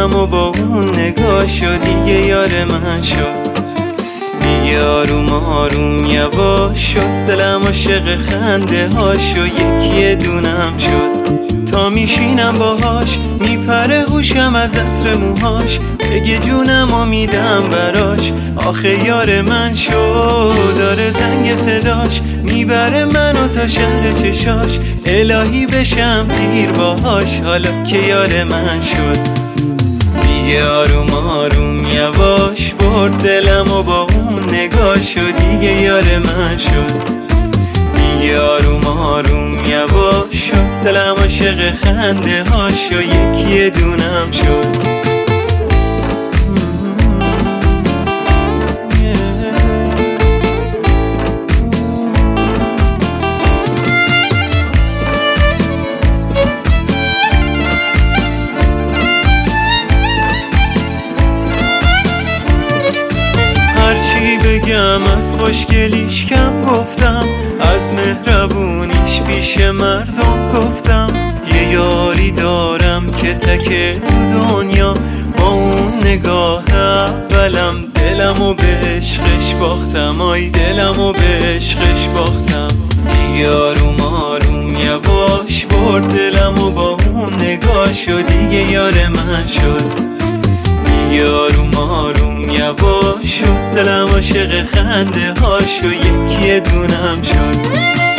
دلم و با اون نگاهشو دیگه یار من شد. دیگه آروم آروم یواش شد، دلم عاشق خنده هاشو یکی دونم شد. تا میشینم باهاش میپره هوشم از عطر موهاش، بگه جونم و میدم براش. آخه یار من شد، داره زنگ صداش میبره منو تا شهر چشاش. الهی بشم پیر باهاش حالا که یار من شد. دیگه آروم آروم یواش برد دلم و با اون نگاهشو دیگه یار من شد. دیگه آروم آروم یواش شد، دلم عاشق خنده هاشو یکی دونم شد. هرچی بگم از خوشگلیش کم گفتم، از مهربونیش پیش مردم گفتم. یه یاری دارم که تکه تو دنیا، با اون نگاه اولم دلمو به عشقش باختم. آی دلمو به عشقش باختم. دیگه آروم آروم یواش برد دلمو با اون نگاهشو دیگه یار من شد. دیگه آروم آروم یواش شد، دلم عاشق خنده هاشو یکی دونم شد.